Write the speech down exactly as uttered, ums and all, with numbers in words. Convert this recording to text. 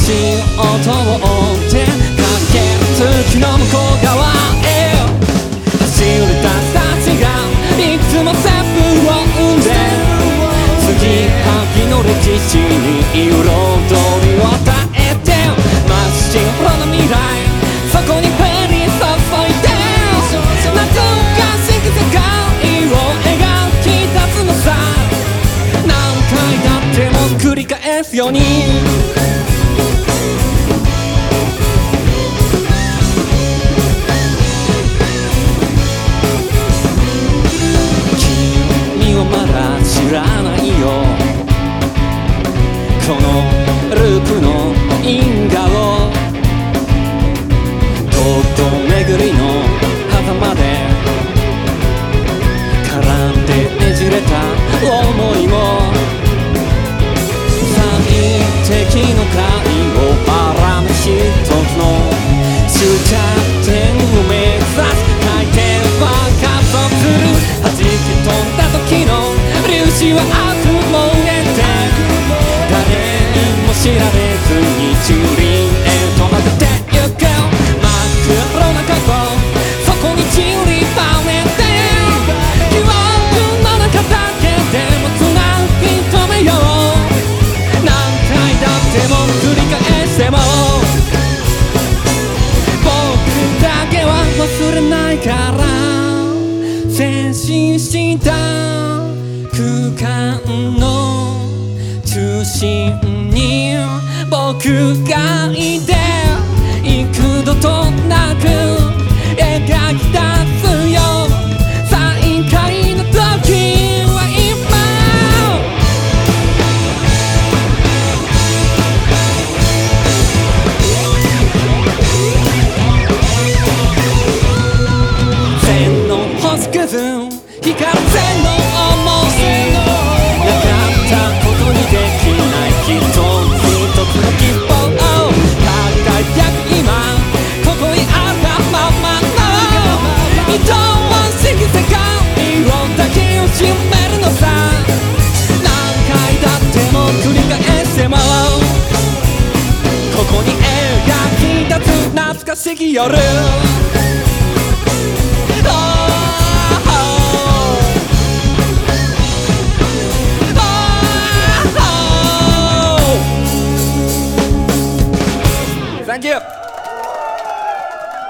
足音を追って駆け月の向こう側へ走り出すたちがいつも旋風を生んで継ぎはぎの歴史に彩りを与えて真っ白な未来そこに降り注いで懐かしき世界を描き出すのさ何回だっても繰り返すように知らないよこのループの因果をとっと巡りの狭間で絡んでねじれた想いも最適の回をばらめ一つの終着点を目指す回転は加速する弾き飛んだ時の粒子は溢れて誰も知られずに駐輪へと混ぜてゆく真っ黒な過去そこに散りばめて記憶の中だけでもつなぎ止めよう何回だっても繰り返しても僕だけは忘れないから前進した空間の中心に僕がいて幾度となく描き出すよ再会の時は今線の星屑光る線のここに描き立つ懐かしき夜